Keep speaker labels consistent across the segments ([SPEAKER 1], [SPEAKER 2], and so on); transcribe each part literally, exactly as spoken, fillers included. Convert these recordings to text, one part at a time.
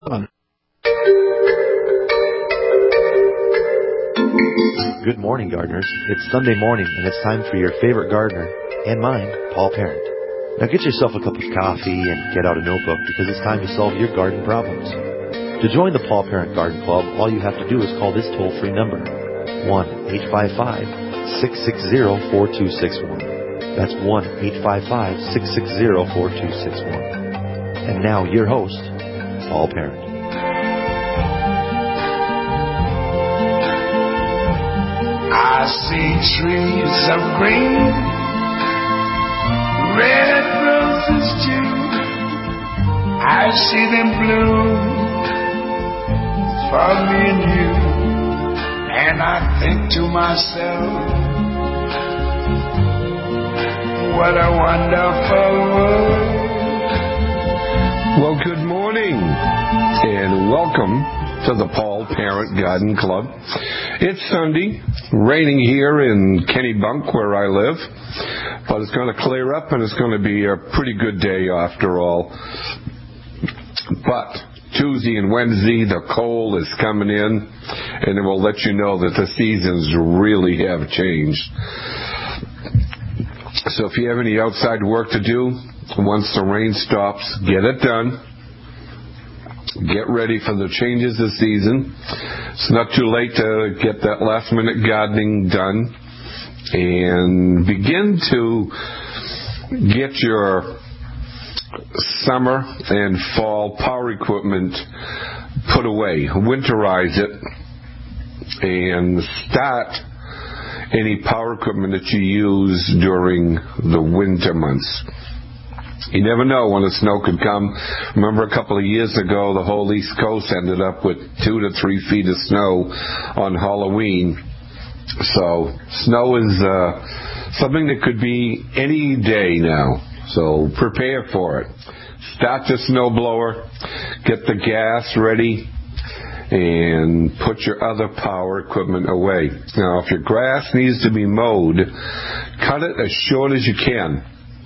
[SPEAKER 1] Good morning, gardeners. It's Sunday morning, and it's time for your favorite gardener, and mine, Paul Parent. Now get yourself a cup of coffee and get out a notebook, because it's time to solve your garden problems. To join the Paul Parent Garden Club, all you have to do is call this toll-free number, one eight five five, six six zero, four two six one. That's one eight five five, six six zero, four two six one. And now, your host, Paul Parent.
[SPEAKER 2] I see trees of green, red roses too. I see them bloom for me and you. And I think to myself, what a wonderful world.
[SPEAKER 3] Well, good morning and welcome to the Paul Parent Garden Club. It's Sunday, raining here in Kennebunk where I live, but it's going to clear up and it's going to be a pretty good day after all. But Tuesday and Wednesday, the cold is coming in, and it will let you know that the seasons really have changed. So if you have any outside work to do, once the rain stops, get it done. Get ready for the changes this season. It's not too late to get that last minute gardening done and begin to get your summer and fall power equipment put away. Winterize it and start any power equipment that you use during the winter months. You never know when the snow could come. Remember a couple of years ago, the whole East Coast ended up with two to three feet of snow on Halloween. So snow is uh, something that could be any day now. So prepare for it. Start your snowblower, get the gas ready, and put your other power equipment away. Now, if your grass needs to be mowed, cut it as short as you can.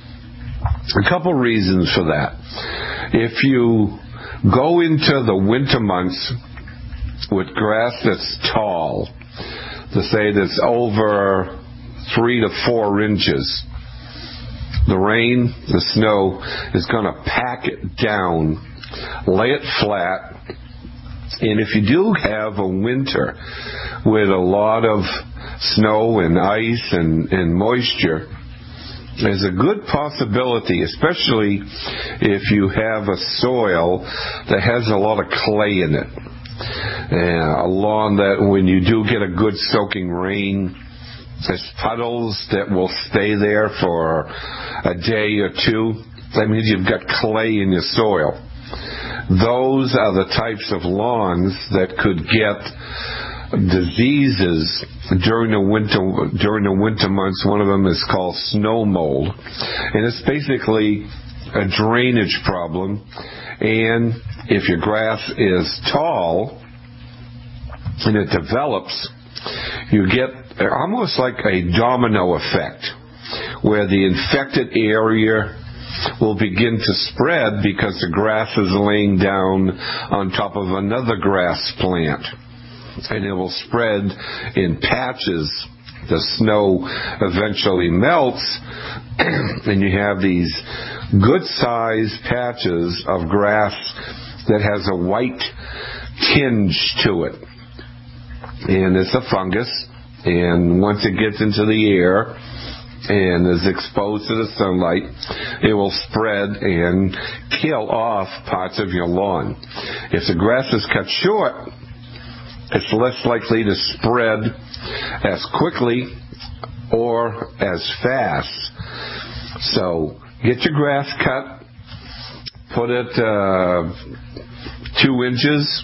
[SPEAKER 3] A couple reasons for that. If you go into the winter months with grass that's tall, to say that's over three to four inches, the rain, the snow is going to pack it down, lay it flat, and if you do have a winter with a lot of snow and ice and, and moisture, there's a good possibility, especially if you have a soil that has a lot of clay in it. Uh, along that, when you do get a good soaking rain, there's puddles that will stay there for a day or two. That means you've got clay in your soil. Those are the types of lawns that could get diseases during the winter during the winter months. One of them is called snow mold, and it's basically a drainage problem. And if your grass is tall and it develops, you get almost like a domino effect, where the infected area will begin to spread because the grass is laying down on top of another grass plant. And it will spread in patches. The snow eventually melts, and you have these good-sized patches of grass that has a white tinge to it. And it's a fungus, and once it gets into the air and is exposed to the sunlight, it will spread and kill off parts of your lawn. If the grass is cut short, it's less likely to spread as quickly or as fast. So get your grass cut, put it uh, two inches,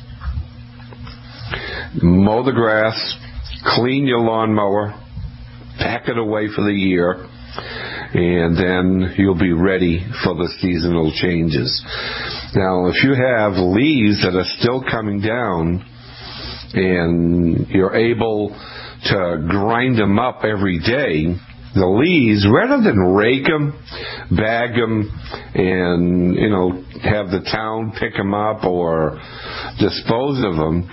[SPEAKER 3] mow the grass, clean your lawnmower, pack it away for the year, and then you'll be ready for the seasonal changes. Now, if you have leaves that are still coming down, and you're able to grind them up every day, the leaves, rather than rake them, bag them, and, you know, have the town pick them up or dispose of them,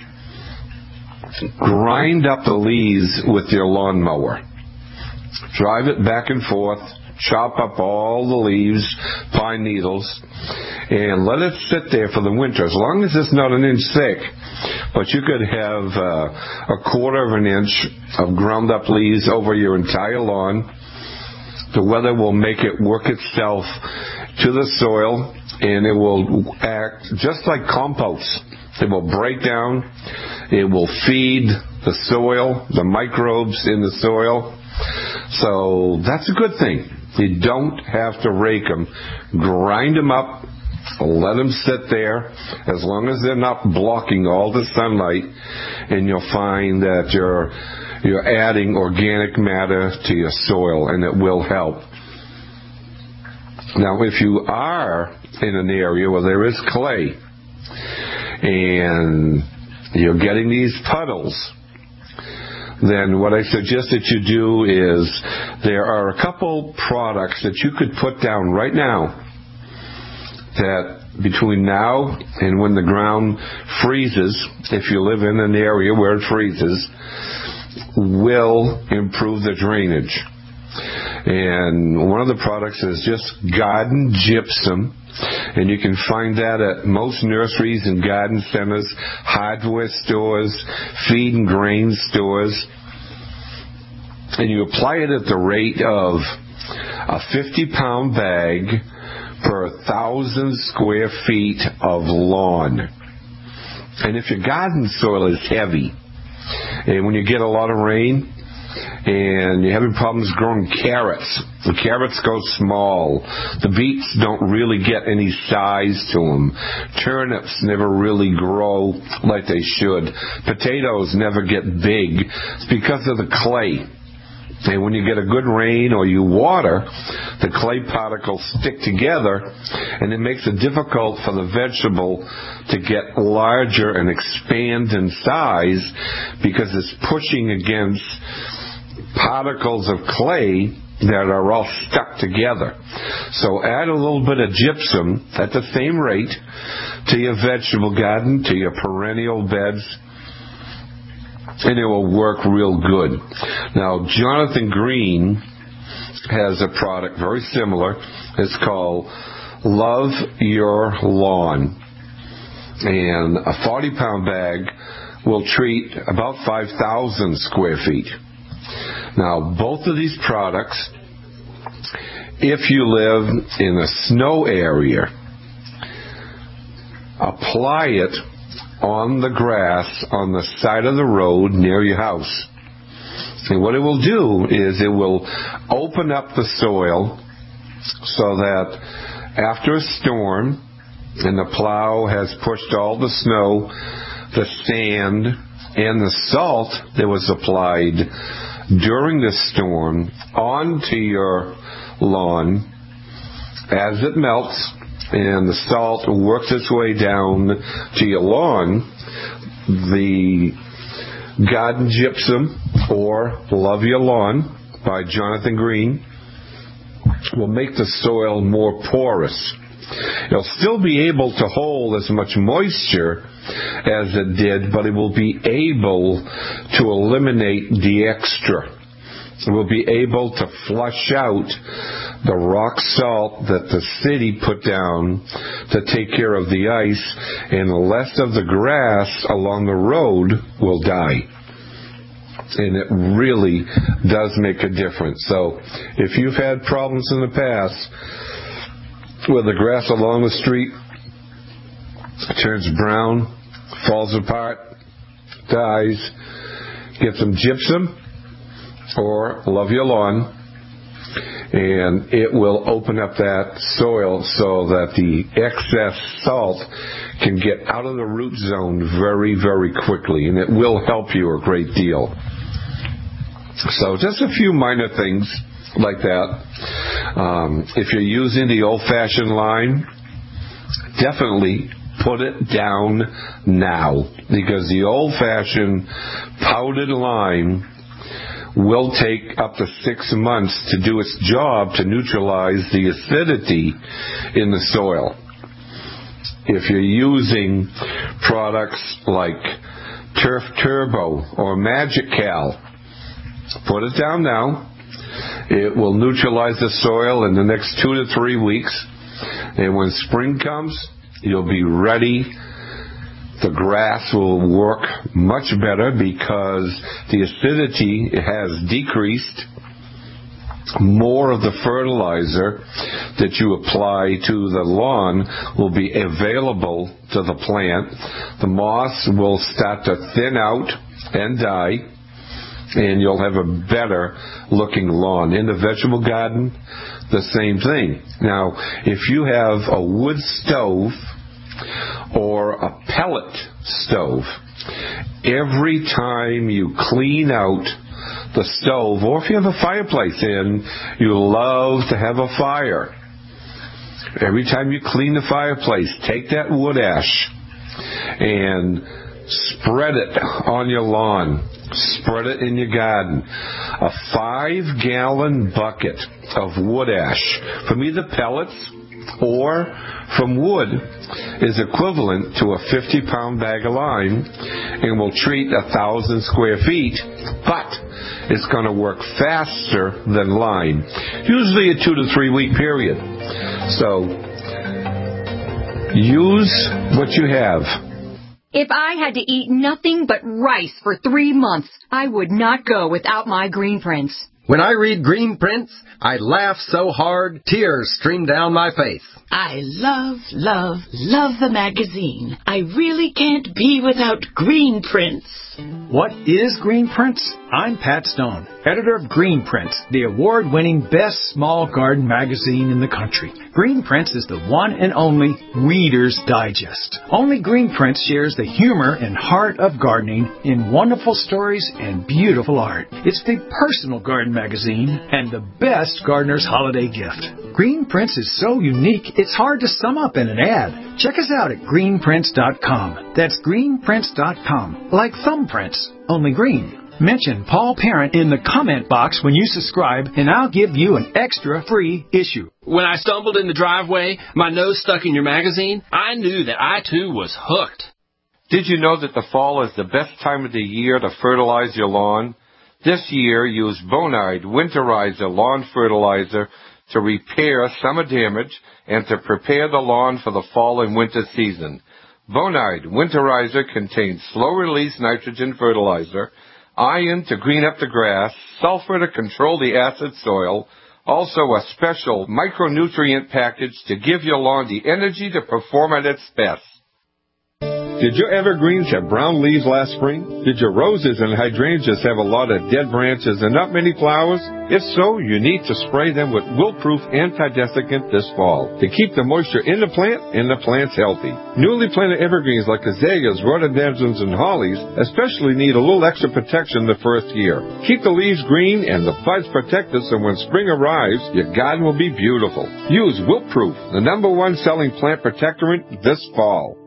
[SPEAKER 3] grind up the leaves with your lawnmower. Drive it back and forth, chop up all the leaves, pine needles, and let it sit there for the winter, as long as it's not an inch thick. But you could have uh, a quarter of an inch of ground up leaves over your entire lawn. The weather will make it work itself to the soil, and it will act just like compost. It will break down. It will feed the soil, the microbes in the soil. So that's a good thing. You don't have to rake them. Grind them up. Let them sit there as long as they're not blocking all the sunlight, and you'll find that you're you're adding organic matter to your soil, and it will help. Now, if you are in an area where there is clay and you're getting these puddles, then what I suggest that you do is there are a couple products that you could put down right now that between now and when the ground freezes, if you live in an area where it freezes, will improve the drainage. And one of the products is just garden gypsum, and you can find that at most nurseries and garden centers, hardware stores, feed and grain stores. And you apply it at the rate of a fifty pound bag per thousand square feet of lawn. And if your garden soil is heavy, and when you get a lot of rain, and you're having problems growing carrots, the carrots go small, the beets don't really get any size to them, turnips never really grow like they should, potatoes never get big, it's because of the clay. And when you get a good rain or you water, the clay particles stick together, and it makes it difficult for the vegetable to get larger and expand in size because it's pushing against particles of clay that are all stuck together. So add a little bit of gypsum at the same rate to your vegetable garden, to your perennial beds, and it will work real good. Now, Jonathan Green has a product very similar. It's called Love Your Lawn. And a forty pound bag will treat about five thousand square feet. Now, both of these products, if you live in a snow area, apply it on the grass on the side of the road near your house. And what it will do is it will open up the soil so that after a storm and the plow has pushed all the snow, the sand, and the salt that was applied during the storm onto your lawn, as it melts and the salt works its way down to your lawn, the Garden Gypsum or Love Your Lawn by Jonathan Green will make the soil more porous. It'll still be able to hold as much moisture as it did, but it will be able to eliminate the extra. It will be able to flush out the rock salt that the city put down to take care of the ice, and the rest of the grass along the road will die. And it really does make a difference. So if you've had problems in the past where the grass along the street turns brown, falls apart, dies, get some gypsum or Love Your Lawn, and it will open up that soil so that the excess salt can get out of the root zone very, very quickly, and it will help you a great deal. So just a few minor things like that. Um, if you're using the old-fashioned lime, definitely put it down now, because the old-fashioned powdered lime will take up to six months to do its job to neutralize the acidity in the soil. If you're using products like Turf Turbo or Magical, put it down now. It will neutralize the soil in the next two to three weeks. And when spring comes, you'll be ready. The grass will work much better because the acidity has decreased. More of the fertilizer that you apply to the lawn will be available to the plant. The moss will start to thin out and die, and you'll have a better looking lawn. In the vegetable garden, the same thing. Now, if you have a wood stove or a pellet stove, every time you clean out the stove, or if you have a fireplace and you love to have a fire, every time you clean the fireplace, take that wood ash and spread it on your lawn. Spread it in your garden. A five-gallon bucket of wood ash from either pellets or from wood is equivalent to a fifty-pound bag of lime and will treat a thousand square feet, but it's going to work faster than lime, usually a two to three week period. So use what you have.
[SPEAKER 4] If I had to eat nothing but rice for three months, I would not go without my Green Prints.
[SPEAKER 5] When I read Green Prints, I laugh so hard, tears stream down my face.
[SPEAKER 6] I love, love, love the magazine. I really can't be without Green Prints.
[SPEAKER 7] What is Green Prints? I'm Pat Stone, editor of Green Prints, the award-winning best small garden magazine in the country. Green Prints is the one and only Reader's Digest. Only Green Prints shares the humor and heart of gardening in wonderful stories and beautiful art. It's the personal garden magazine and the best gardener's holiday gift. Green Prints is so unique, it's hard to sum up in an ad. Check us out at green prints dot com. That's green prints dot com. Like thumbprints, only green. Mention Paul Parent in the comment box when you subscribe, and I'll give you an extra free issue.
[SPEAKER 8] When I stumbled in the driveway, my nose stuck in your magazine, I knew that I too was hooked.
[SPEAKER 3] Did you know that the fall is the best time of the year to fertilize your lawn? This year, use Bonide Winterizer Lawn Fertilizer to repair summer damage and to prepare the lawn for the fall and winter season. Bonide Winterizer contains slow-release nitrogen fertilizer, iron to green up the grass, sulfur to control the acid soil, also a special micronutrient package to give your lawn the energy to perform at its best. Did your evergreens have brown leaves last spring? Did your roses and hydrangeas have a lot of dead branches and not many flowers? If so, you need to spray them with Wilt-Proof Anti-Desiccant this fall to keep the moisture in the plant and the plants healthy. Newly planted evergreens like azaleas, rhododendrons, and hollies especially need a little extra protection the first year. Keep the leaves green and the buds protected so when spring arrives, your garden will be beautiful. Use Wilt-Proof, the number one selling plant protectorant this fall.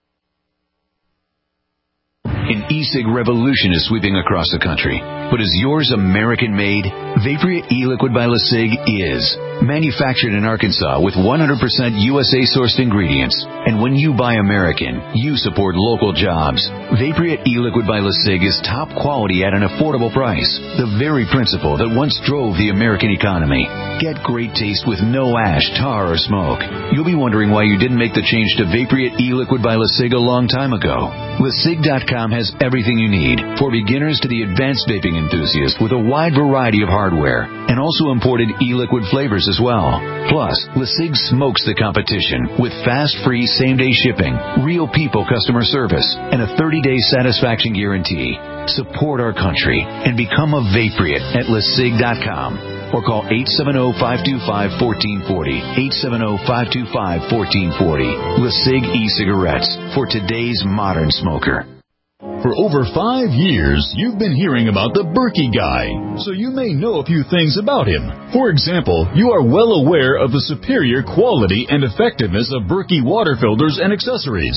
[SPEAKER 9] An e-cig revolution is sweeping across the country. But is yours American-made? Vaporeat e-liquid by LeSig is. Manufactured in Arkansas with one hundred percent U S A-sourced ingredients. And when you buy American, you support local jobs. Vaporeat e-liquid by LeSig is top quality at an affordable price. The very principle that once drove the American economy. Get great taste with no ash, tar, or smoke. You'll be wondering why you didn't make the change to Vaporeat e-liquid by LeSig a long time ago. LeSig dot com has everything you need, for beginners to the advanced vaping enthusiast, with a wide variety of hardware, and also imported e-liquid flavors as well. Plus, LeSig smokes the competition with fast, free, same-day shipping, real people customer service, and a thirty-day satisfaction guarantee. Support our country and become a Vaporeat at LeSig dot com. Or call eight seven zero, five two five, one four four zero, eight seven zero, five two five, one four four zero. LeSig e-cigarettes for today's modern smoker.
[SPEAKER 10] For over five years, you've been hearing about the Berkey Guy, so you may know a few things about him. For example, you are well aware of the superior quality and effectiveness of Berkey water filters and accessories.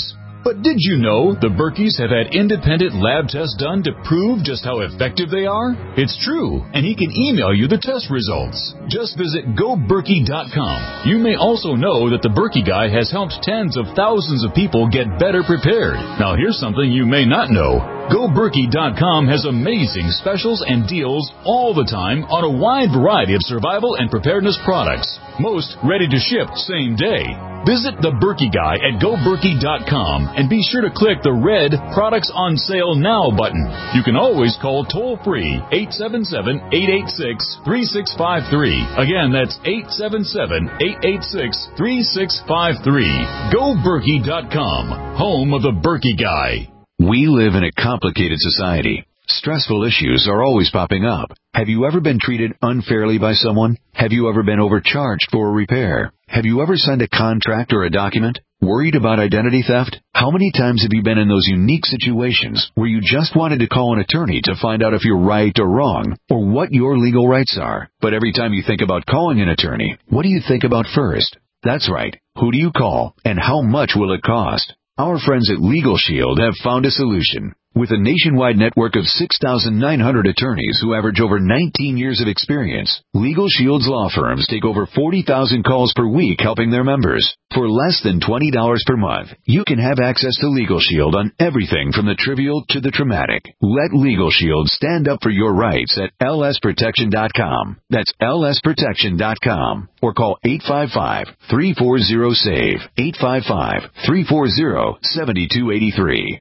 [SPEAKER 10] But did you know the Berkeys have had independent lab tests done to prove just how effective they are? It's true, and he can email you the test results. Just visit go berkey dot com. You may also know that the Berkey Guy has helped tens of thousands of people get better prepared. Now here's something you may not know. go berkey dot com has amazing specials and deals all the time on a wide variety of survival and preparedness products. Most ready to ship same day. Visit the Berkey Guy at go berkey dot com and be sure to click the red Products on Sale Now button. You can always call toll-free eight seven seven, eight eight six, three six five three. Again, that's eight seven seven, eight eight six, three six five three. go berkey dot com, home of the Berkey Guy.
[SPEAKER 9] We live in a complicated society. Stressful issues are always popping up. Have you ever been treated unfairly by someone? Have you ever been overcharged for a repair? Have you ever signed a contract or a document? Worried about identity theft? How many times have you been in those unique situations where you just wanted to call an attorney to find out if you're right or wrong, or what your legal rights are? But every time you think about calling an attorney, what do you think about first? That's right. Who do you call, and how much will it cost? Our friends at Legal Shield have found a solution. With a nationwide network of six thousand nine hundred attorneys who average over nineteen years of experience, Legal Shield's law firms take over forty thousand calls per week helping their members. For less than twenty dollars per month, you can have access to Legal Shield on everything from the trivial to the traumatic. Let Legal Shield stand up for your rights at L S protection dot com. That's L S protection dot com. Or call eight five five, three four zero, S A V E, eight five five, three four zero, seven two eight three.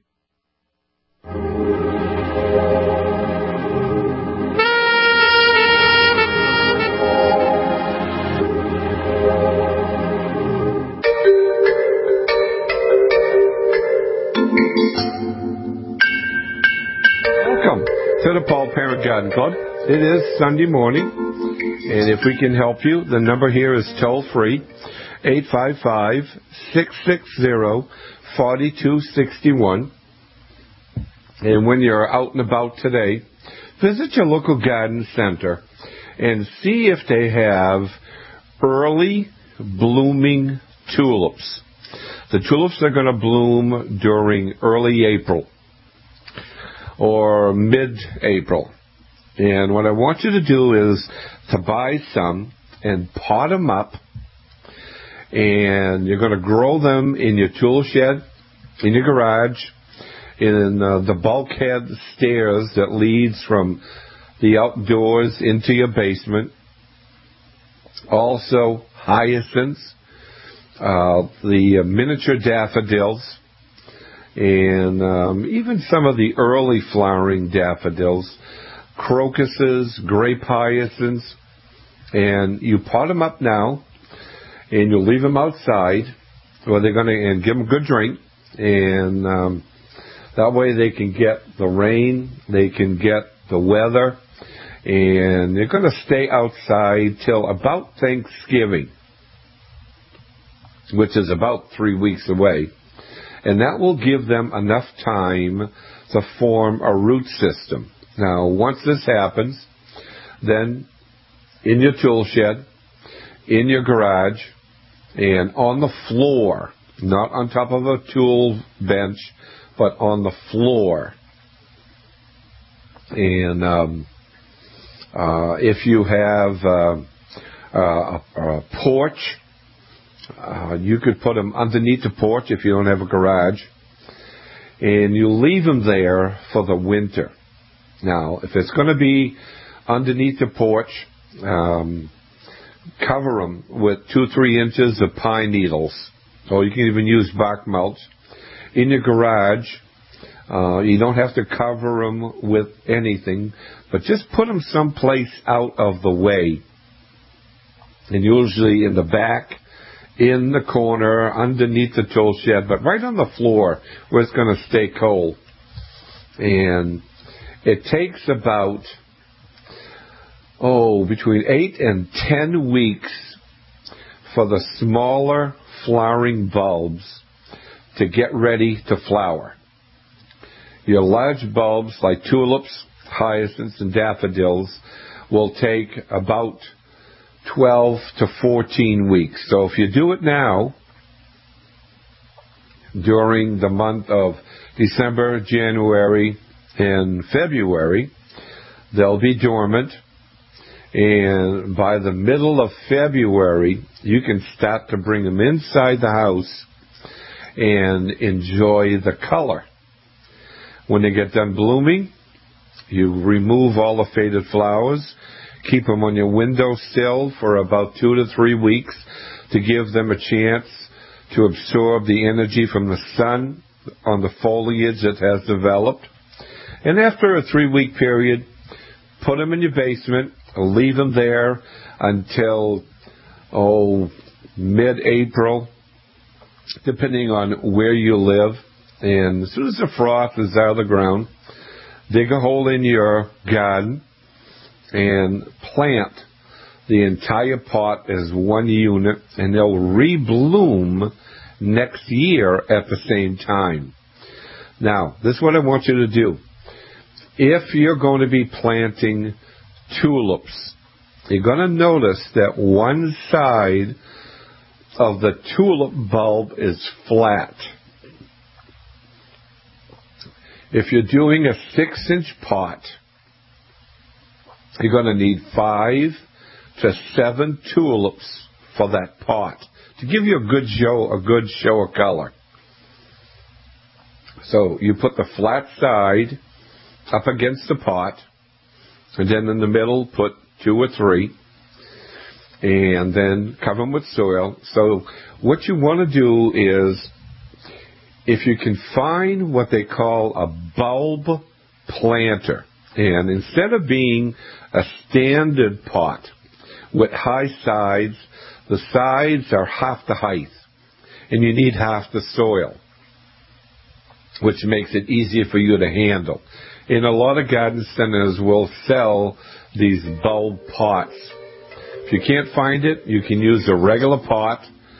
[SPEAKER 3] Welcome to the Paul Parent Garden Club. It is Sunday morning, and if we can help you, the number here is toll-free, eight five five, six six zero, four two six one. And when you're out and about today, visit your local garden center and see if they have early blooming tulips. The tulips are going to bloom during early April or mid-April. And what I want you to do is to buy some and pot them up, and you're going to grow them in your tool shed, in your garage, in uh, the bulkhead stairs that leads from the outdoors into your basement. Also, hyacinths, uh, the uh, miniature daffodils, and um, even some of the early flowering daffodils, crocuses, grape hyacinths. And you pot them up now, and you'll leave them outside, where they're going to, and give them a good drink, and um, that way they can get the rain, they can get the weather, and they're going to stay outside till about Thanksgiving, which is about three weeks away. And that will give them enough time to form a root system. Now, once this happens, then in your tool shed, in your garage, and on the floor, not on top of a tool bench, but on the floor. And um, uh, if you have uh, uh, a, a porch, uh, you could put them underneath the porch if you don't have a garage, and you leave them there for the winter. Now, if it's going to be underneath the porch, um, cover them with two, three inches of pine needles, or you can even use bark mulch. In your garage, uh, you don't have to cover them with anything, but just put them someplace out of the way. And usually in the back, in the corner, underneath the tool shed, but right on the floor where it's going to stay cold. And it takes about, oh, between eight and ten weeks for the smaller flowering bulbs to get ready to flower. Your large bulbs like tulips, hyacinths, and daffodils will take about twelve to fourteen weeks. So if you do it now, during the month of December, January, and February. They'll be dormant. And by the middle of February, you can start to bring them inside the house and enjoy the color. When they get done blooming, you remove all the faded flowers, keep them on your windowsill for about two to three weeks to give them a chance to absorb the energy from the sun on the foliage that has developed. And after a three-week period, put them in your basement, leave them there until, oh, mid-April, depending on where you live. And as soon as the frost is out of the ground, dig a hole in your garden and plant the entire pot as one unit, and they'll rebloom next year at the same time. Now, this is what I want you to do. If you're going to be planting tulips, you're going to notice that one side of the tulip bulb is flat. If you're doing a six-inch pot, you're going to need five to seven tulips for that pot to give you a good show, a good show of color. So you put the flat side up against the pot, and then in the middle put two or three, and then cover them with soil. So what you want to do is, if you can find what they call a bulb planter, and instead of being a standard pot with high sides, the sides are half the height, and you need half the soil, which makes it easier for you to handle. And a lot of garden centers will sell these bulb pots. If you can't find it, you can use a regular pot,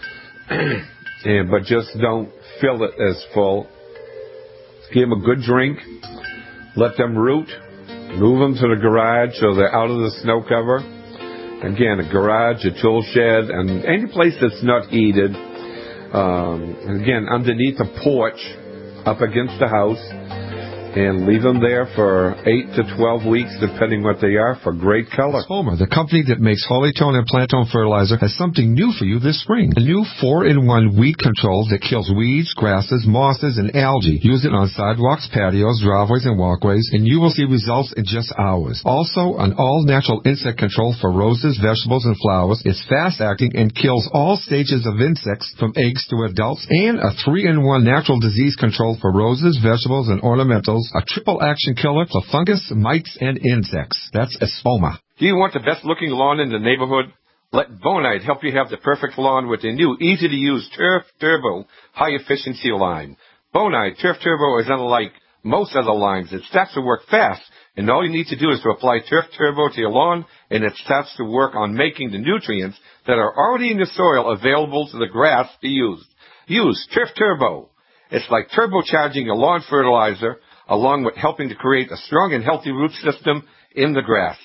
[SPEAKER 3] and but just don't fill it as full. Give them a good drink. Let them root. Move them to the garage so they're out of the snow cover. Again, a garage, a tool shed, and any place that's not heated. Um, and again, underneath a porch, up against the house, and leave them there for eight to twelve weeks, depending what they are, for great color.
[SPEAKER 11] Homer, the company that makes Hollytone and Plantone fertilizer, has something new for you this spring. A new four in one weed control that kills weeds, grasses, mosses, and algae. Use it on sidewalks, patios, driveways, and walkways, and you will see results in just hours. Also, an all-natural insect control for roses, vegetables, and flowers. It's fast-acting and kills all stages of insects from eggs to adults, and a three in one natural disease control for roses, vegetables, and ornamentals. A triple action killer for fungus, mites, and insects. That's Espoma.
[SPEAKER 12] Do you want the best looking lawn in the neighborhood? Let Bonide help you have the perfect lawn with the new easy to use Turf Turbo high efficiency line. Bonide Turf Turbo is unlike most other lines. It starts to work fast, and all you need to do is to apply Turf Turbo to your lawn, and it starts to work on making the nutrients that are already in the soil available to the grass to use. Use Turf Turbo. It's like turbocharging your lawn fertilizer, along with helping to create a strong and healthy root system in the grass.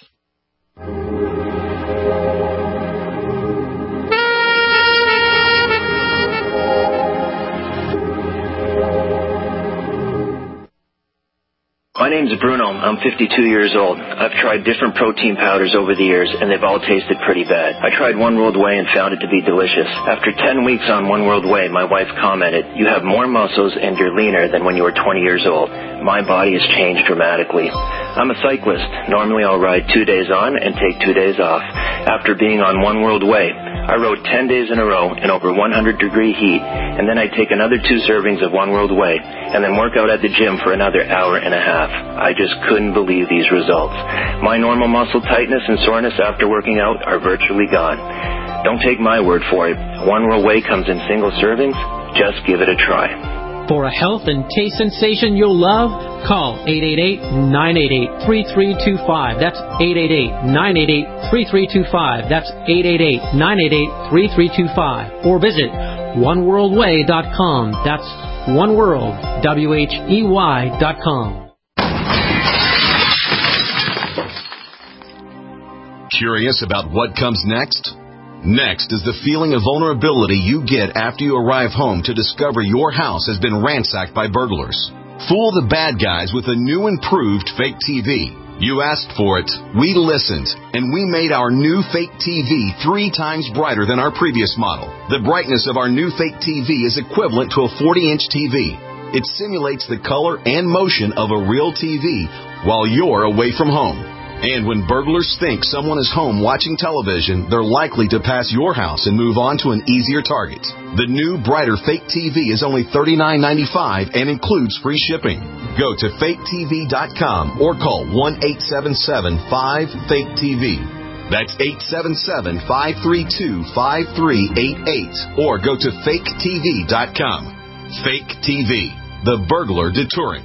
[SPEAKER 13] My name's Bruno. I'm fifty-two years old. I've tried different protein powders over the years, and they've all tasted pretty bad. I tried One World Whey and found it to be delicious. After ten weeks on One World Whey, my wife commented, "You have more muscles and you're leaner than when you were twenty years old. My body has changed dramatically." I'm a cyclist. Normally I'll ride two days on and take two days off. After being on One World Whey, I rode ten days in a row in over one hundred degree heat, and then I take another two servings of One World Whey, and then work out at the gym for another hour and a half. I just couldn't believe these results. My normal muscle tightness and soreness after working out are virtually gone. Don't take my word for it. One World Whey comes in single servings. Just give it a try.
[SPEAKER 14] For a health and taste sensation you'll love, call eight eight eight, nine eight eight, three three two five. That's eight eight eight, nine eight eight, three three two five. That's eight eight eight, nine eight eight, three three two five. Or visit one world way dot com. That's oneworld, W H E Y dot com.
[SPEAKER 9] Curious about what comes next?
[SPEAKER 15] Next is the feeling of vulnerability you get after you arrive home to discover your house has been ransacked by burglars. Fool the bad guys with a new improved fake T V. You asked for it, we listened, and we made our new fake T V three times brighter than our previous model. The brightness of our new fake T V is equivalent to a forty-inch T V. It simulates the color and motion of a real T V while you're away from home. And when burglars think someone is home watching television, they're likely to pass your house and move on to an easier target. The new, brighter fake T V is only thirty-nine ninety-five and includes free shipping. Go to fake T V dot com or call one eight seven seven five fake T V. That's eight seven seven, five three two, five three eight eight. Or go to fake T V dot com. Fake T V, the burglar deterrent.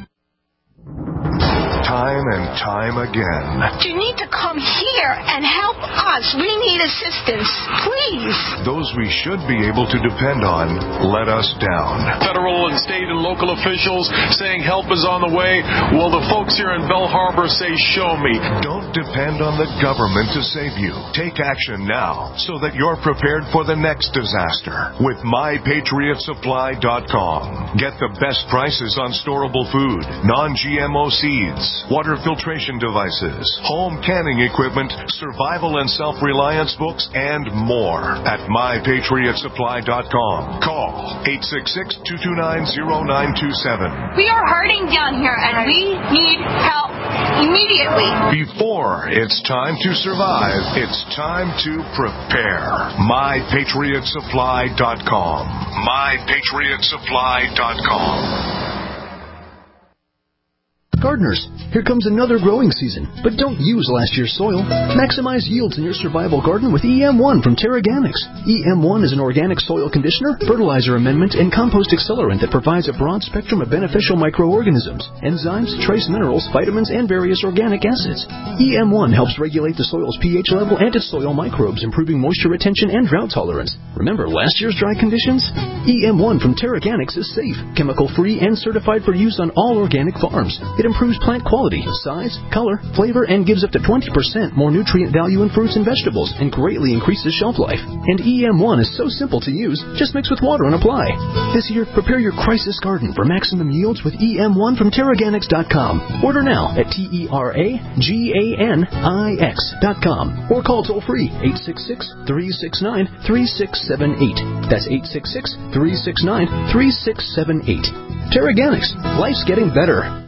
[SPEAKER 16] Time and time again.
[SPEAKER 17] You need to come here and help us. We need assistance. Please.
[SPEAKER 16] Those we should be able to depend on let us down.
[SPEAKER 18] Federal and state and local officials saying help is on the way. Well, the folks here in Bell Harbor say, show me.
[SPEAKER 16] Don't depend on the government to save you. Take action now so that you're prepared for the next disaster with my patriot supply dot com. Get the best prices on storable food, non G M O seeds, water filtration devices, home canning equipment, survival and self-reliance books, and more at my patriot supply dot com. Call eight six six, two two nine, zero nine two seven.
[SPEAKER 17] We are hurting down here, and we need help immediately.
[SPEAKER 16] Before it's time to survive, it's time to prepare. my patriot supply dot com. my patriot supply dot com.
[SPEAKER 19] Gardeners, here comes another growing season, but don't use last year's soil. Maximize yields in your survival garden with E M one from Terraganics. E M one is an organic soil conditioner, fertilizer amendment, and compost accelerant that provides a broad spectrum of beneficial microorganisms, enzymes, trace minerals, vitamins, and various organic acids. E M one helps regulate the soil's pH level and its soil microbes, improving moisture retention and drought tolerance. Remember last year's dry conditions? E M one from Terraganics is safe, chemical-free, and certified for use on all organic farms. It improves plant quality, size, color, flavor, and gives up to twenty percent more nutrient value in fruits and vegetables and greatly increases shelf life. And E M one is so simple to use, just mix with water and apply. This year, prepare your crisis garden for maximum yields with E M one from Terraganics dot com. Order now at T E R A G A N I X dot com or call toll-free eight six six, three six nine, three six seven eight. That's eight six six, three six nine, three six seven eight. Terraganics. Life's getting better.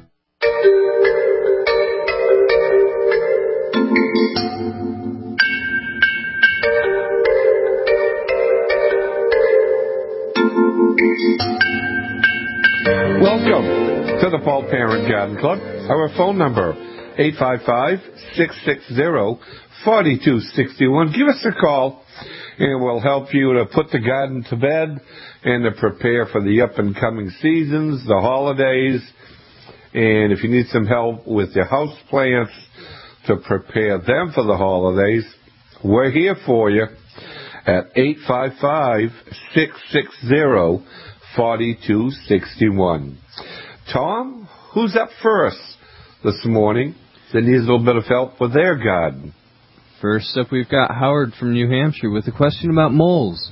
[SPEAKER 3] Welcome to the Paul Parent Garden Club. Our phone number, eight five five, six six zero, four two six one. Give us a call, and we'll help you to put the garden to bed and to prepare for the up-and-coming seasons, the holidays. And if you need some help with your house plants to prepare them for the holidays, we're here for you at eight five five, six six zero, four two six one. Tom, who's up first this morning that needs a little bit of help with their garden?
[SPEAKER 20] First up, we've got Howard from New Hampshire with a question about moles.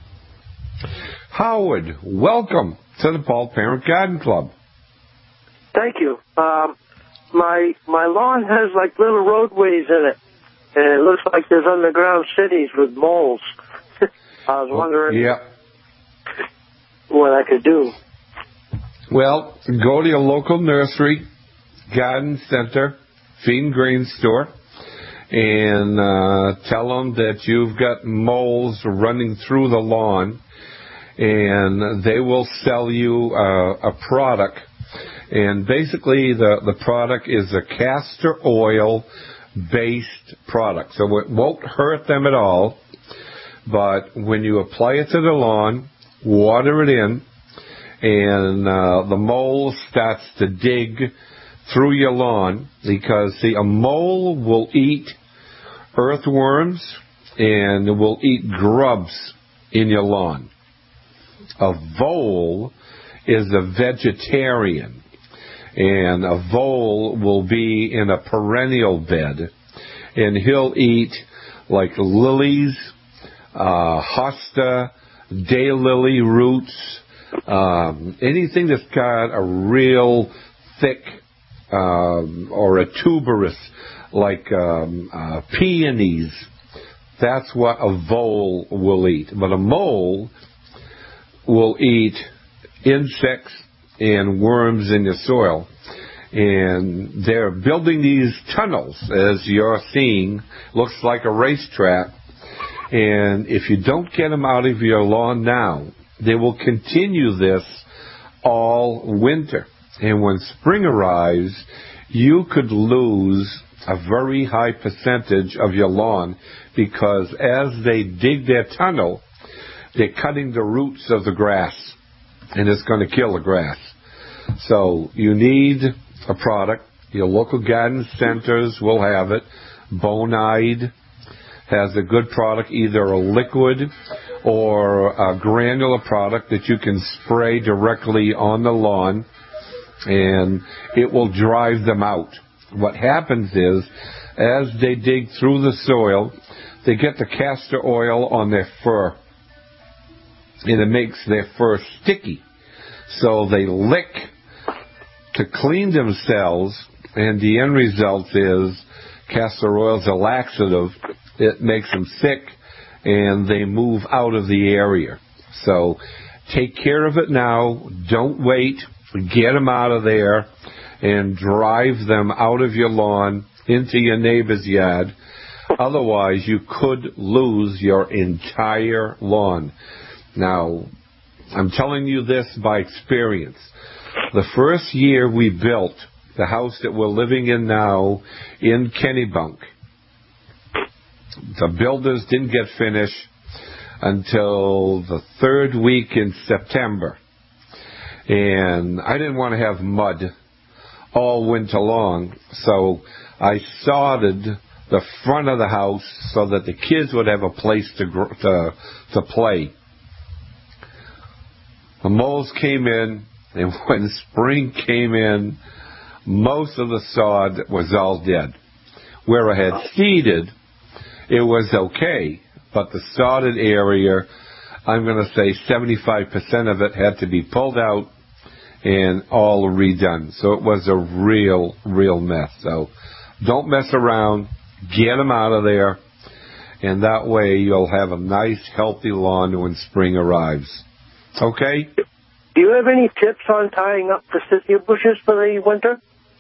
[SPEAKER 3] Howard, welcome to the Paul Parent Garden Club.
[SPEAKER 21] Thank you. Um, my my lawn has like little roadways in it, and it looks like there's underground cities with moles. I was wondering
[SPEAKER 3] yeah.
[SPEAKER 21] what I could do.
[SPEAKER 3] Well, go to your local nursery, garden center, feed and grain store, and uh, tell them that you've got moles running through the lawn, and they will sell you uh, a product. And basically, the, the product is a castor oil-based product. So it won't hurt them at all. But when you apply it to the lawn, water it in, and uh, the mole starts to dig through your lawn, because, see, a mole will eat earthworms and will eat grubs in your lawn. A vole is a vegetarian. And a vole will be in a perennial bed, and he'll eat like lilies uh, hosta, daylily roots, um, anything that's got a real thick um, or a tuberous, like um, uh, peonies. That's what a vole will eat. But a mole will eat insects and worms in the soil. And they're building these tunnels, as you're seeing. Looks like a racetrack. And if you don't get them out of your lawn now, they will continue this all winter. And when spring arrives, you could lose a very high percentage of your lawn, because as they dig their tunnel, they're cutting the roots of the grass, and it's going to kill the grass. So you need a product. Your local garden centers will have it. Bonide has a good product, either a liquid or a granular product that you can spray directly on the lawn, and it will drive them out. What happens is, as they dig through the soil, they get the castor oil on their fur, and it makes their fur sticky. So they lick to clean themselves, and the end result is castor oil is a laxative. It makes them sick, and they move out of the area. So take care of it now. Don't wait. Get them out of there and drive them out of your lawn into your neighbor's yard. Otherwise, you could lose your entire lawn. Now, I'm telling you this by experience. The first year we built the house that we're living in now in Kennebunk, the builders didn't get finished until the third week in September. And I didn't want to have mud all winter long, so I sodded the front of the house so that the kids would have a place to to, to play. The moles came in, and when spring came in, most of the sod was all dead. Where I had seeded, it was okay, but the sodded area, I'm going to say seventy-five percent of it had to be pulled out and all redone. So it was a real, real mess. So don't mess around. Get them out of there. And that way you'll have a nice, healthy lawn when spring arrives. Okay?
[SPEAKER 21] Do you have any tips on tying up forsythia bushes for the winter?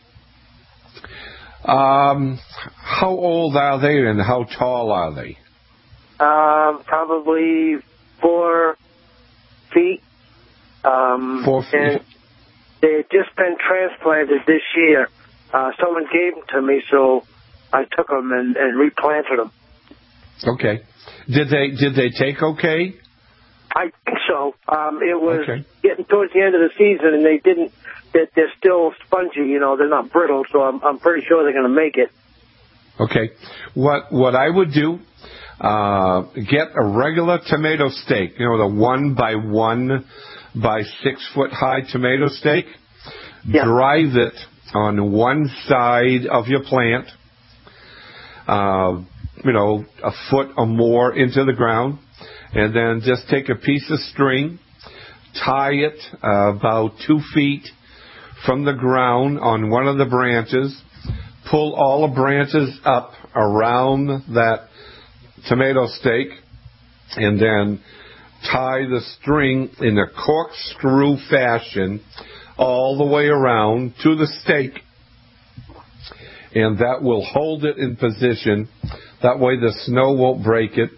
[SPEAKER 3] Um, how old are they and how tall are they?
[SPEAKER 21] Um, probably four feet. Um,
[SPEAKER 3] four feet.
[SPEAKER 21] And they had just been transplanted this year. Uh, someone gave them to me, so I took them and, and replanted them.
[SPEAKER 3] Okay. Did they did they take okay?
[SPEAKER 21] I think so. Um, it was
[SPEAKER 3] okay.
[SPEAKER 21] Getting towards the end of the season, and they didn't. That they're still spongy, you know. They're not brittle, so I'm I'm pretty sure they're going to make it.
[SPEAKER 3] Okay. What what I would do? Uh, get a regular tomato stake. You know, the one by one by six foot high tomato stake. Yeah. Drive it on one side of your plant. Uh, you know, a foot or more into the ground, and then just take a piece of string, tie it uh, about two feet from the ground on one of the branches, pull all the branches up around that tomato stake, and then tie the string in a corkscrew fashion all the way around to the stake, and that will hold it in position. That way the snow won't break it,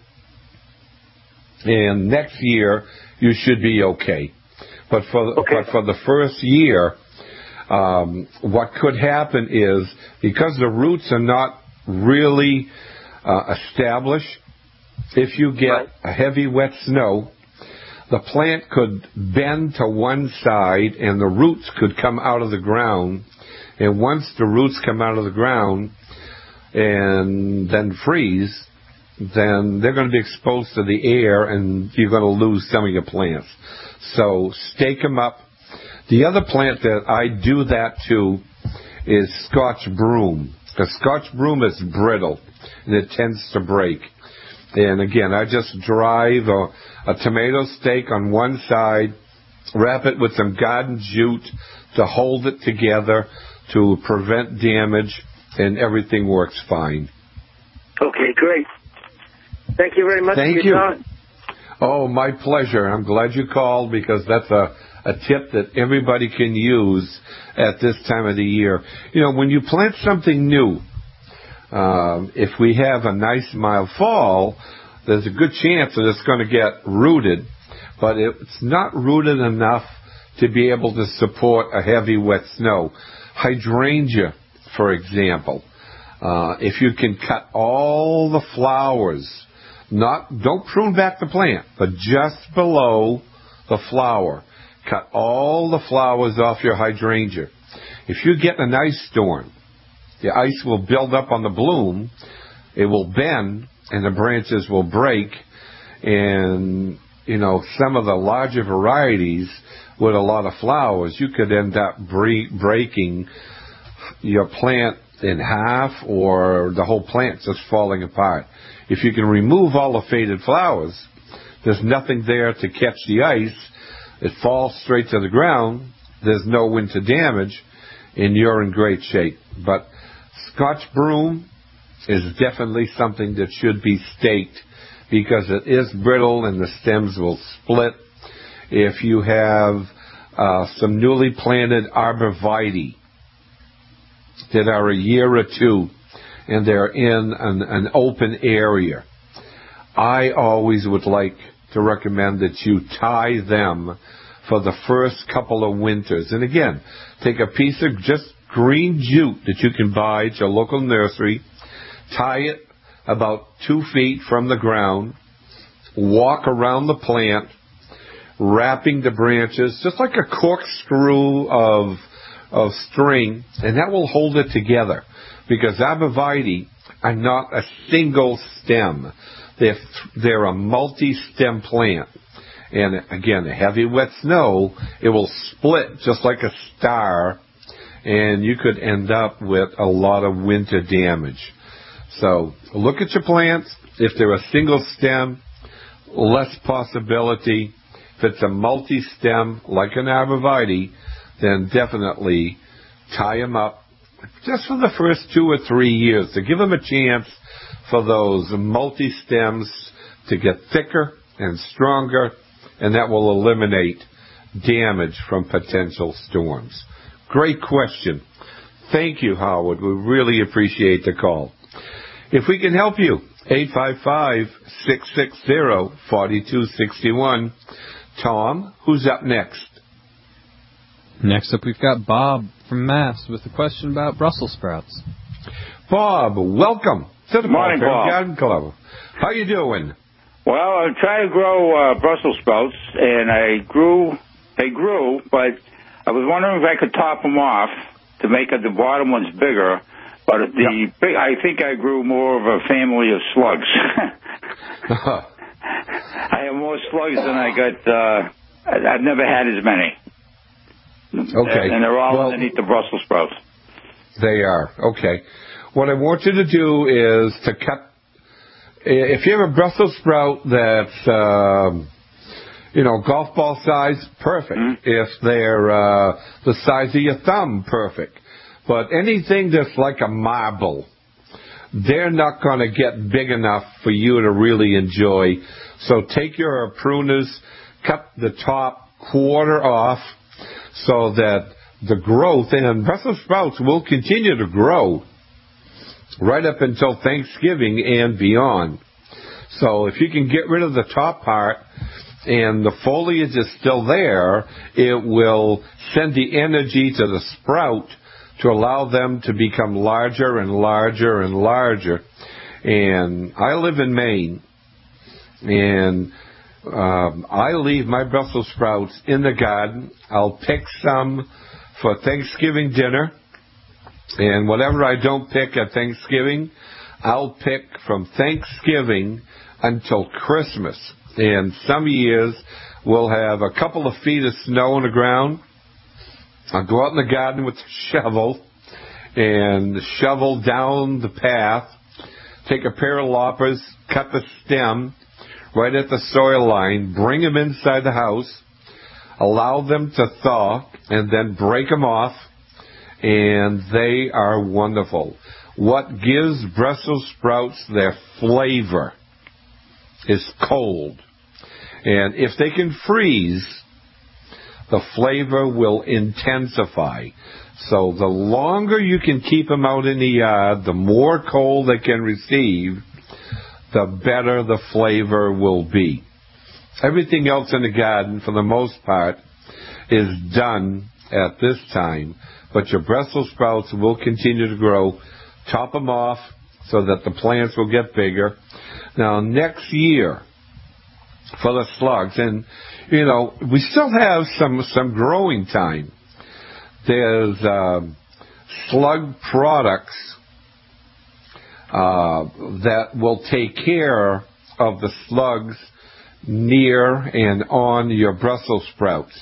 [SPEAKER 3] and next year you should be okay. But for, okay. but for the first year, um, what could happen is, because the roots are not really uh, established, if you get right. a heavy wet snow, the plant could bend to one side and the roots could come out of the ground. And once the roots come out of the ground and then freeze, then they're going to be exposed to the air and you're going to lose some of your plants. So stake them up. The other plant that I do that to is Scotch broom. The Scotch broom is brittle and it tends to break. And again, I just drive a, a tomato stake on one side, wrap it with some garden jute to hold it together to prevent damage, and everything works fine.
[SPEAKER 21] Okay, great. Thank you very much
[SPEAKER 3] Thank
[SPEAKER 21] for your
[SPEAKER 3] you.
[SPEAKER 21] time.
[SPEAKER 3] Oh, my pleasure. I'm glad you called because that's a, a tip that everybody can use at this time of the year. You know, when you plant something new, um, if we have a nice mild fall, there's a good chance that it's going to get rooted, but it's not rooted enough to be able to support a heavy wet snow. Hydrangea, for example, uh, if you can cut all the flowers, not don't prune back the plant, but just below the flower, cut all the flowers off your hydrangea. If you get an ice storm, the ice will build up on the bloom, it will bend, and the branches will break, and, you know, some of the larger varieties with a lot of flowers, you could end up bre- breaking your plant in half or the whole plant just falling apart. If you can remove all the faded flowers, there's nothing there to catch the ice, it falls straight to the ground, there's no winter damage, and you're in great shape. But Scotch broom is definitely something that should be staked because it is brittle and the stems will split. If you have uh, some newly planted arborvitae that are a year or two and they're in an, an open area, I always would like to recommend that you tie them for the first couple of winters. And again, take a piece of just green jute that you can buy at your local nursery, tie it about two feet from the ground, walk around the plant, wrapping the branches, just like a corkscrew of of string, and that will hold it together. Because arborvitae are not a single stem. They're, they're a multi-stem plant. And again, a heavy wet snow, it will split just like a star, and you could end up with a lot of winter damage. So look at your plants. If they're a single stem, less possibility. If it's a multi-stem, like an arborvitae, then definitely tie them up just for the first two or three years to give them a chance for those multi-stems to get thicker and stronger, and that will eliminate damage from potential storms. Great question. Thank you, Howard. We really appreciate the call. If we can help you, eight five five, six six zero, four two six one. Tom, who's up next?
[SPEAKER 20] Next up, we've got Bob from Mass with a question about Brussels sprouts.
[SPEAKER 3] Bob, welcome to the
[SPEAKER 1] Morning, Bob.
[SPEAKER 3] Garden Club. How you doing?
[SPEAKER 1] Well, I'm trying to grow uh, Brussels sprouts, and I grew, they grew, but I was wondering if I could top them off to make it, the bottom ones bigger. But the yep. big, I think I grew more of a family of slugs. I have more slugs than I got. Uh, I've never had as many.
[SPEAKER 3] Okay.
[SPEAKER 1] And they're all
[SPEAKER 3] well,
[SPEAKER 1] underneath the Brussels sprouts.
[SPEAKER 3] They are. Okay. What I want you to do is to cut. If you have a Brussels sprout that's, um, you know, golf ball size, perfect. Mm-hmm. If they're uh, the size of your thumb, perfect. But anything that's like a marble, they're not going to get big enough for you to really enjoy. So take your pruners, cut the top quarter off so that the growth, and Brussels sprouts will continue to grow right up until Thanksgiving and beyond. So if you can get rid of the top part and the foliage is still there, it will send the energy to the sprout to allow them to become larger and larger and larger. And I live in Maine, and um, I leave my Brussels sprouts in the garden. I'll pick some for Thanksgiving dinner, and whatever I don't pick at Thanksgiving, I'll pick from Thanksgiving until Christmas. And some years we'll have a couple of feet of snow on the ground. I'll go out in the garden with the shovel and shovel down the path take a pair of loppers, cut the stem right at the soil line, bring them inside the house, allow them to thaw, and then break them off, and they are wonderful. What gives Brussels sprouts their flavor is cold. And if they can freeze, the flavor will intensify. So the longer you can keep them out in the yard, the more cold they can receive, the better the flavor will be. Everything else in the garden, for the most part, is done at this time. But your Brussels sprouts will continue to grow. Chop them off so that the plants will get bigger. Now, next year, for the slugs, and, you know, we still have some, some growing time. There's uh, slug products uh, that will take care of the slugs near and on your Brussels sprouts.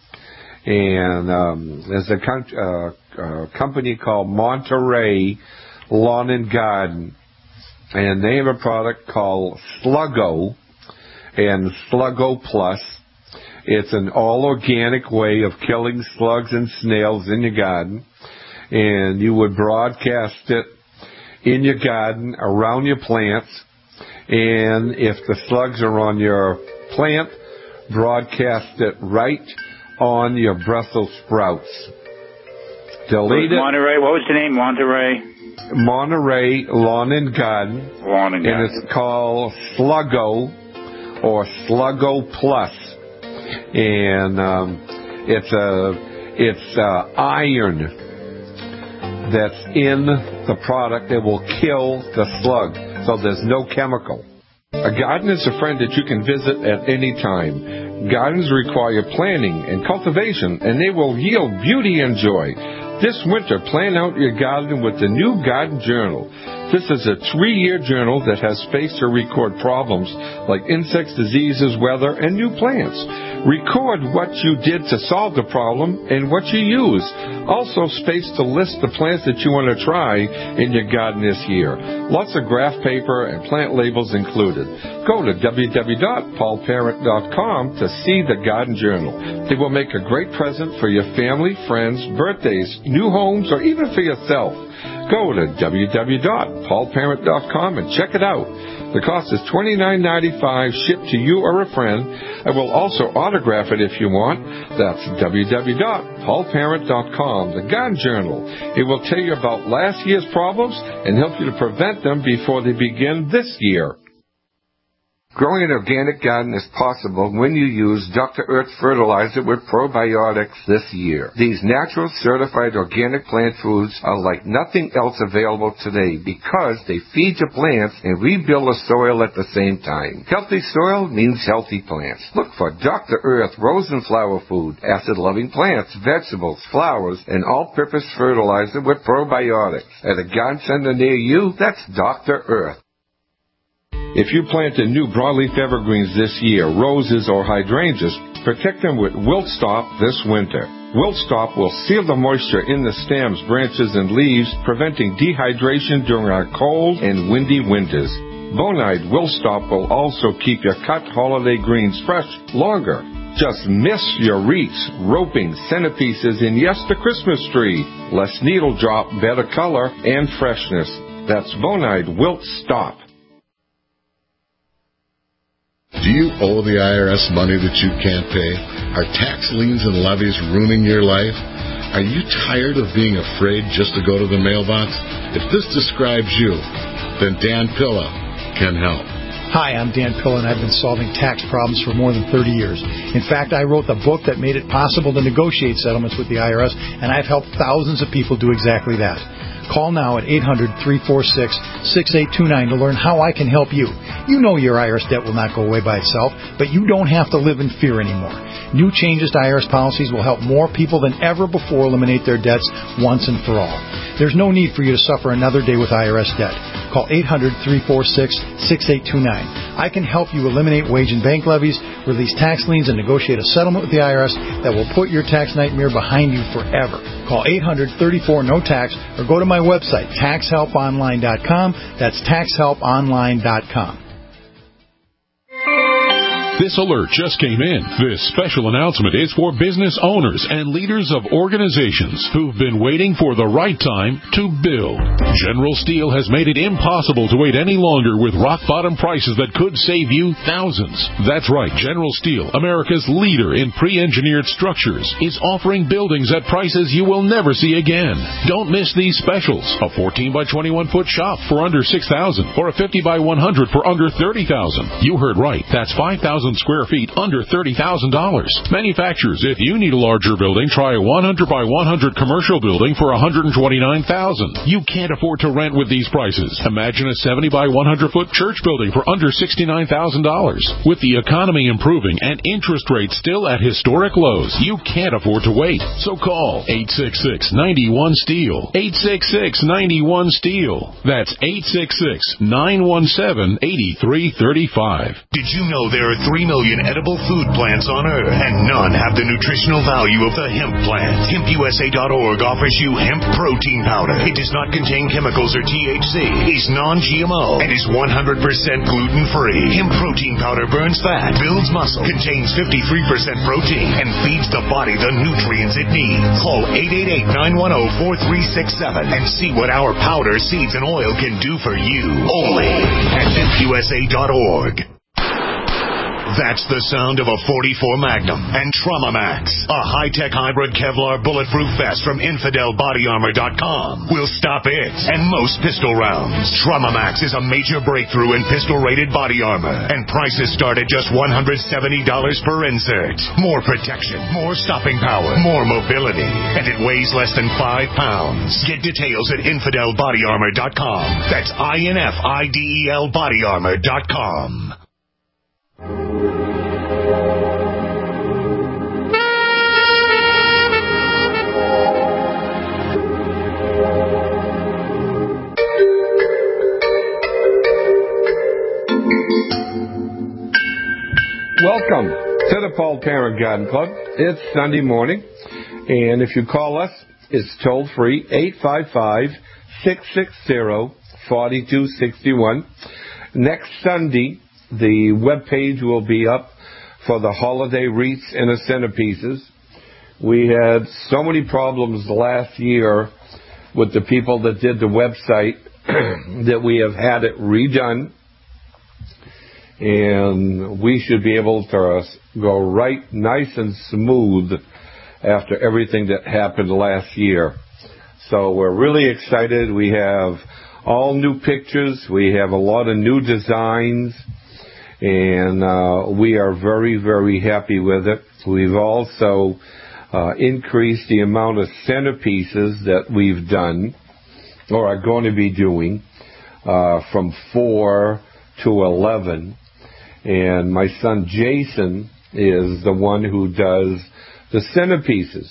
[SPEAKER 3] And um, there's a, con- uh, a company called Monterey Lawn and Garden, and they have a product called Sluggo and Sluggo Plus. It's an all-organic way of killing slugs and snails in your garden, and you would broadcast it in your garden around your plants, and if the slugs are on your plant, broadcast it right on your Brussels sprouts. Delete it.
[SPEAKER 1] Monterey, what was the name? Monterey?
[SPEAKER 3] Monterey Lawn and Garden.
[SPEAKER 1] Lawn and Garden.
[SPEAKER 3] And it's called Sluggo or Sluggo Plus. And um, it's a it's uh, iron that's in the product that will kill the slug. So there's no chemical. A garden is a friend that you can visit at any time. Gardens require planning and cultivation, and they will yield beauty and joy. This winter, plan out your garden with the new Garden Journal. This is a three-year journal that has space to record problems like insects, diseases, weather, and new plants. Record what you did to solve the problem and what you used. Also space to list the plants that you want to try in your garden this year. Lots of graph paper and plant labels included. Go to w w w dot paul parent dot com to see the Garden Journal. It will make a great present for your family, friends, birthdays, new homes, or even for yourself. Go to w w w dot paul parent dot com and check it out. The cost is twenty-nine ninety-five, shipped to you or a friend. I will also autograph it if you want. That's w w w dot paul parent dot com, the Garden Journal. It will tell you about last year's problems and help you to prevent them before they begin this year. Growing an organic garden is possible when you use Doctor Earth fertilizer with probiotics this year. These natural certified organic plant foods are like nothing else available today because they feed your plants and rebuild the soil at the same time. Healthy soil means healthy plants. Look for Doctor Earth rose and flower food, acid-loving plants, vegetables, flowers, and all-purpose fertilizer with probiotics. At a garden center near you, that's Doctor Earth. If you planted new broadleaf evergreens this year, roses or hydrangeas, protect them with Wilt Stop this winter. Wilt Stop will seal the moisture in the stems, branches, and leaves, preventing dehydration during our cold and windy winters. Bonide Wilt Stop will also keep your cut holiday greens fresh longer. Just miss your wreaths, roping, centerpieces, and yes, the Christmas tree. Less needle drop, better color, and freshness. That's Bonide Wilt Stop.
[SPEAKER 2] Do you owe the I R S money that you can't pay? Are tax liens and levies ruining your life? Are you tired of being afraid just to go to the mailbox? If this describes you, then Dan Pilla can help.
[SPEAKER 22] Hi, I'm Dan Pilla, and I've been solving tax problems for more than thirty years. In fact, I wrote the book that made it possible to negotiate settlements with the I R S, and I've helped thousands of people do exactly that. Call now at eight hundred, three four six, six eight two nine to learn how I can help you. You know your I R S debt will not go away by itself, but you don't have to live in fear anymore. New changes to I R S policies will help more people than ever before eliminate their debts once and for all. There's no need for you to suffer another day with I R S debt. call eight hundred, three four six, six eight two nine. I can help you eliminate wage and bank levies, release tax liens, and negotiate a settlement with the I R S that will put your tax nightmare behind you forever. Call eight hundred, thirty-four, no tax or go to my website, tax help online dot com. That's tax help online dot com.
[SPEAKER 4] This alert just came in. This special announcement is for business owners and leaders of organizations who've been waiting for the right time to build. General Steel has made it impossible to wait any longer with rock-bottom prices that could save you thousands. That's right, General Steel, America's leader in pre-engineered structures, is offering buildings at prices you will never see again. Don't miss these specials. A fourteen by twenty-one foot shop for under six thousand dollars or a fifty by one hundred for under thirty thousand dollars. You heard right. That's five thousand square feet under thirty thousand dollars. Manufacturers, if you need a larger building, try a one hundred by one hundred commercial building for one hundred twenty-nine thousand dollars. You can't afford to rent with these prices. Imagine a seventy by one hundred foot church building for under sixty-nine thousand dollars. With the economy improving and interest rates still at historic lows, you can't afford to wait. So call eight six six, nine one, STEEL. eight six six, nine one, STEEL. That's eight six six, nine one seven, eight three three five.
[SPEAKER 16] Did you know there are three million edible food plants on Earth, and none have the nutritional value of the hemp plant? hemp U S A dot org offers you hemp protein powder. It does not contain chemicals or T H C, is non G M O, and is one hundred percent gluten-free. Hemp protein powder burns fat, builds muscle, contains fifty-three percent protein, and feeds the body the nutrients it needs. Call eight eight eight, nine one zero, four three six seven and see what our powder, seeds, and oil can do for you. Only at hemp U S A dot org. That's the sound of a forty-four Magnum and Trauma Max, a high-tech hybrid Kevlar bulletproof vest from Infidel Body Armor dot com. Will stop it and most pistol rounds. Trauma Max is a major breakthrough in pistol-rated body armor, and prices start at just one hundred seventy dollars per insert. More protection, more stopping power, more mobility, and it weighs less than five pounds. Get details at Infidel Body Armor dot com. That's I N F I D E L Body Armor dot com.
[SPEAKER 3] Welcome to the Paul Parent Garden Club. It's Sunday morning, and if you call us, it's toll free, eight five five, six six zero, four two six one. Next Sunday, the web page will be up for the holiday wreaths and the centerpieces. We had so many problems last year with the people that did the website that we have had it redone. And we should be able to go right nice and smooth after everything that happened last year. So we're really excited. We have all new pictures. We have a lot of new designs. And uh, we are very, very happy with it. We've also uh, increased the amount of centerpieces that we've done, or are going to be doing, uh, from four to eleven. And my son Jason is the one who does the centerpieces.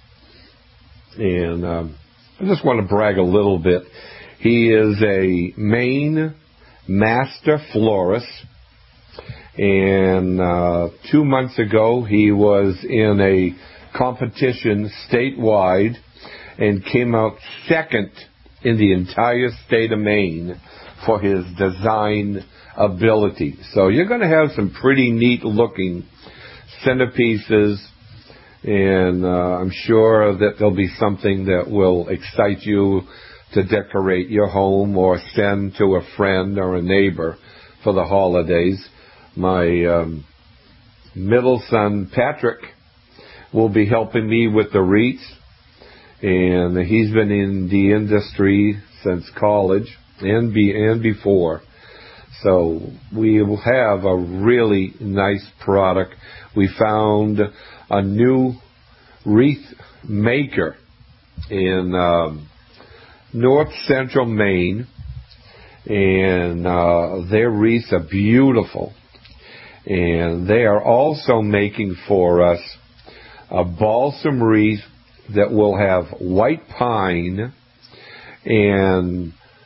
[SPEAKER 3] And um, I just want to brag a little bit. He is a Maine master florist. And uh, two months ago, he was in a competition statewide and came out second in the entire state of Maine for his design ability. So you're going to have some pretty neat looking centerpieces, and uh, I'm sure that there'll be something that will excite you to decorate your home or send to a friend or a neighbor for the holidays. My um, middle son, Patrick, will be helping me with the wreaths, and he's been in the industry since college and be and before. So we will have a really nice product. We found a new wreath maker in um, north central Maine, and uh, their wreaths are beautiful. And they are also making for us a balsam wreath that will have white pine and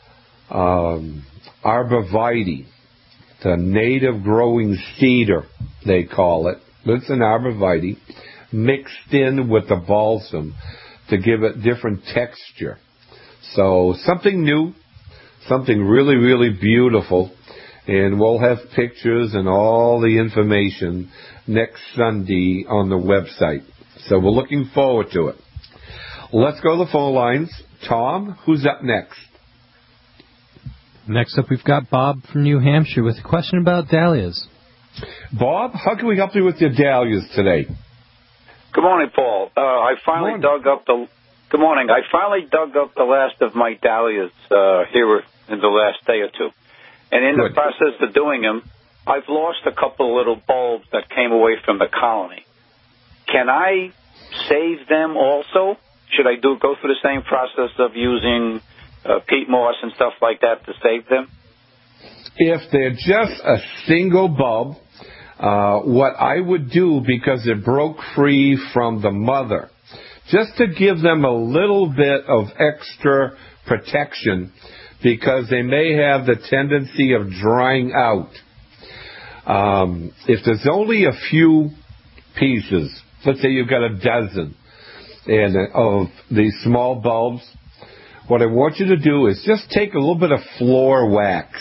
[SPEAKER 3] um, arborvitae, the native growing cedar, they call it. It's an arborvitae mixed in with the balsam to give it different texture. So something new, something really, really beautiful. And we'll have pictures and all the information next Sunday on the website. So we're looking forward to it. Let's go to the phone lines. Tom, who's up next?
[SPEAKER 20] Next up, we've got Bob from New Hampshire with a question about dahlias.
[SPEAKER 3] Bob, how can we help you with your dahlias today?
[SPEAKER 5] Good morning, Paul. Uh, I finally dug up the. Good morning. I finally dug up the last of my dahlias uh, here in the last day or two, and in Good. the process of doing them, I've lost a couple of little bulbs that came away from the colony. Can I save them also? Should I do go through the same process of using uh, peat moss and stuff like that to save them?
[SPEAKER 3] If they're just a single bulb, uh, what I would do, because it broke free from the mother, just to give them a little bit of extra protection, because they may have the tendency of drying out. Um, if there's only a few pieces, let's say you've got a dozen and of these small bulbs, what I want you to do is just take a little bit of floor wax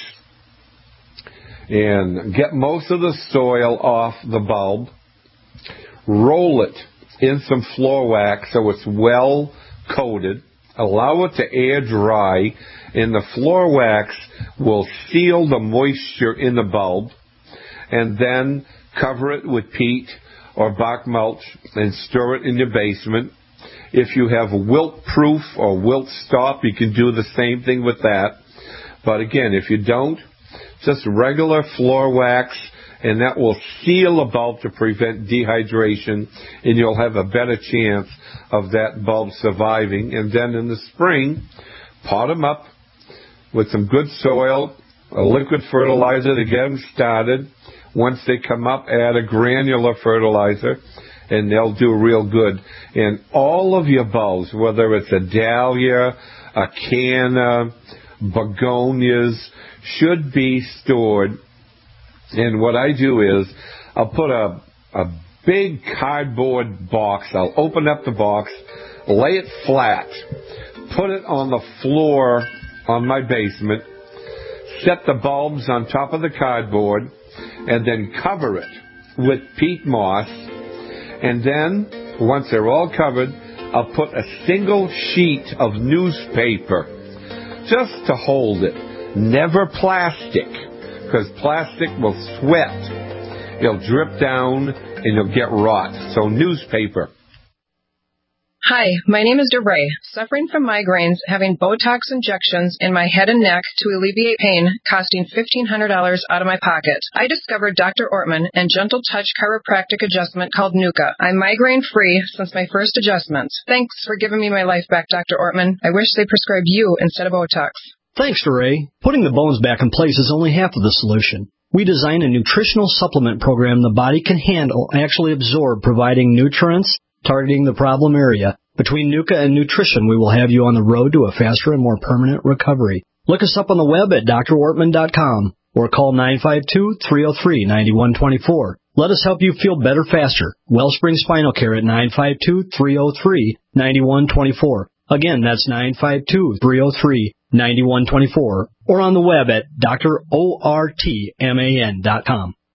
[SPEAKER 3] and get most of the soil off the bulb, roll it in some floor wax so it's well coated, allow it to air dry, and the floor wax will seal the moisture in the bulb, and then cover it with peat or bark mulch and store it in your basement. If you have wilt-proof or wilt-stop, you can do the same thing with that. But again, if you don't, just regular floor wax, and that will seal a bulb to prevent dehydration, and you'll have a better chance of that bulb surviving. And then in the spring, pot them up with some good soil, a liquid fertilizer to get them started. Once they come up, add a granular fertilizer, and they'll do real good. And all of your bulbs, whether it's a dahlia, a canna, begonias, should be stored. And what I do is I'll put a, a big cardboard box. I'll open up the box, lay it flat, put it on the floor on my basement, set the bulbs on top of the cardboard, and then cover it with peat moss. And then, once they're all covered, I'll put a single sheet of newspaper just to hold it. Never plastic, because plastic will sweat. It'll drip down and you'll get rot. So newspaper.
[SPEAKER 6] Hi, my name is DeRay, suffering from migraines, having Botox injections in my head and neck to alleviate pain, costing fifteen hundred dollars out of my pocket. I discovered Doctor Ortman and Gentle Touch chiropractic adjustment called Nuka. I'm migraine-free since my first adjustments. Thanks for giving me my life back, Doctor Ortman. I wish they prescribed you instead of Botox.
[SPEAKER 23] Thanks, DeRay. Putting the bones back in place is only half of the solution. We design a nutritional supplement program the body can handle and actually absorb, providing nutrients targeting the problem area. Between Nuka and nutrition, we will have you on the road to a faster and more permanent recovery. Look us up on the web at D R ortman dot com or call nine five two, three oh three, nine one two four. Let us help you feel better faster. Wellspring Spinal Care at nine five two, three oh three, nine one two four. Again, that's nine five two, three oh three, nine one two four. Or on the web at D R ortman dot com.